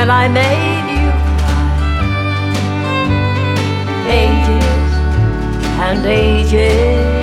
when I made you cry. Ages and ages